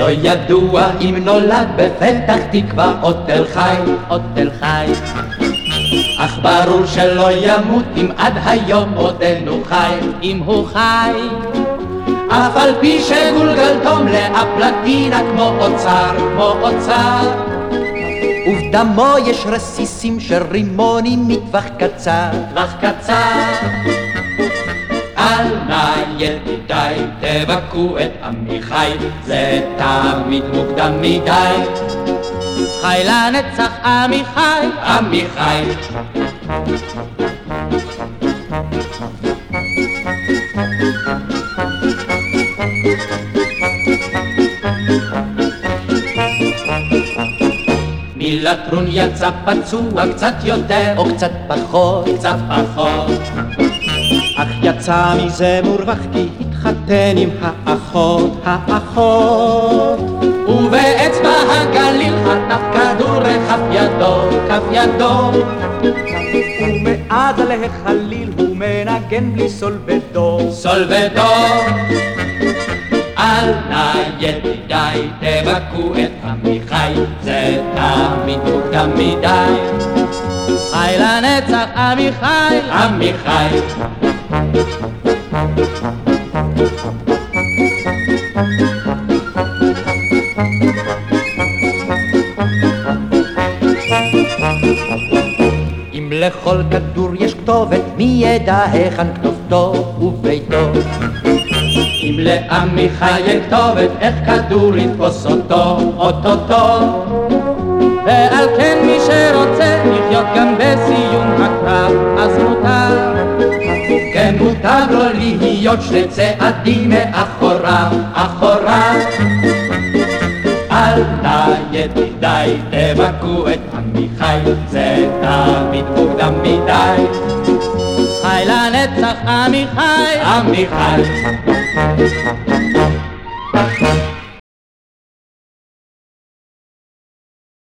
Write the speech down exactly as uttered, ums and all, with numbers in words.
לא ידוע אם נולד בפתח תקווה או תל חי, או תל חי. אך ברור שלא ימות אם עד היום עודנו חי, אם הוא חי. אף על פי שגולגלתו מלאה פלטינה כמו אוצר, כמו אוצר. ובדמו יש רסיסים של רימונים מטווח קצר, טווח קצר. אל נא ידידיי תבכו את עמיחי, זה תמיד מוקדם מדי. חי לנצח עמיחי, עמיחי. מלטרון יצא פצוע קצת יותר או קצת פחות, קצת פחות. אך יצא מזה מורווח כי התחתן עם האחות, האחות. ובאצבע הגליל חטף כדור וכף ידו, כף ידו. ומאז עלי החליל הוא מנגן בלי סול ודו, סול ודו. אל נא ידידיי תבכו את עמיחי, זה תמיד מוקדם מדי. חי לנצח עמיחי, עמיחי. אם לכל כדור יש כתובת, מי ידע היכן כתובתו וביתו? אם לעמיחי אין כתובת, איך כדור יתפוס אותו, אוטוטו? ועל כן מי שרוצה לחיות גם בסיום הקרב, אז מותר, כן מותר לו להיות שני צעדים מאחוריו, אחוריו. אל נא ידידיי תבכו את עמיחי, זה תמיד מוקדם מדי. חי לנצח עמיחי, עמיחי.